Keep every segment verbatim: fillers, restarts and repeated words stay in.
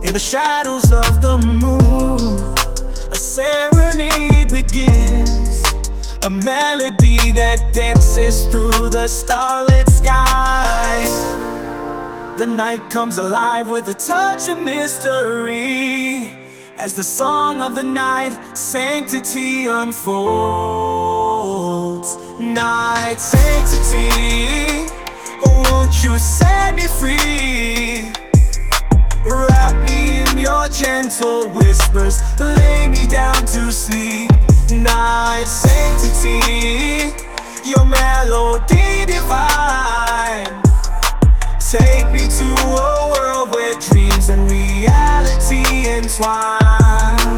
In the shadows of the moon, a serenade begins, a melody that dances through the starlit skies. The night comes alive with a touch of mystery, as the song of the night sanctity unfolds. Night sanctity, won't you set me free? Wrap me in your gentle whispers, lay me down to sleep. Night sanctity, your melody divine, take me to a world where dreams and reality entwine.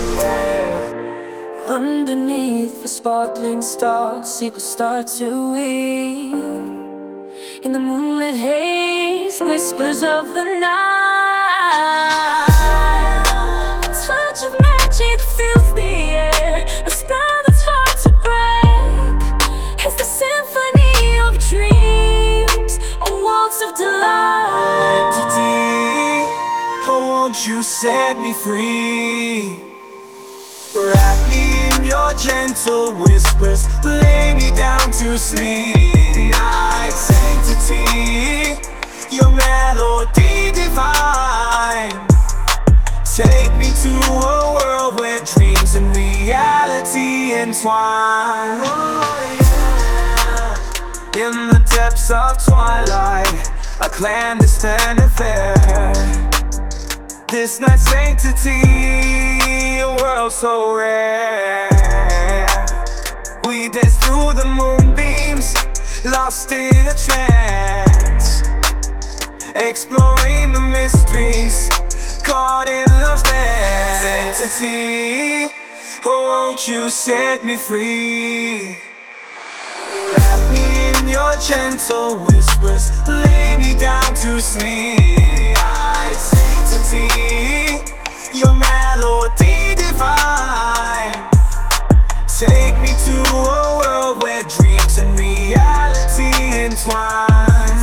Underneath the sparkling stars, secrets start to weave. In the moonlit haze, whispers of the night. A touch of magic fills the air, a spell that's hard to break. It's the symphony of dreams, a waltz of delight. Today, oh, won't you set me free? Wrap me in your gentle whispers, lay me down to sleep. Night sanctity, your melody divine, take me to a world where dreams and reality entwine. Oh, yeah. In the depths of twilight, a clandestine affair. This night's sanctity, a world so rare. We dance through the moonbeams, lost in a trance, exploring the mysteries, caught in love's dance. Sanctity, oh, won't you set me free? Wrap me in your gentle whispers, lay me down to sleep. Night sanctity, your melody divine, take me to a world where dreams and reality entwine.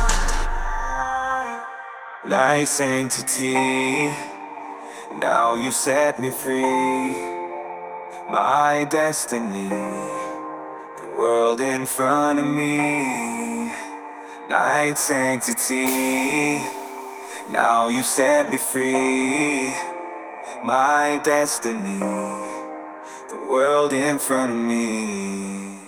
Night sanctity, now you set me free. My destiny, the world in front of me. Night sanctity, now you set me free. My destiny, the world in front of me.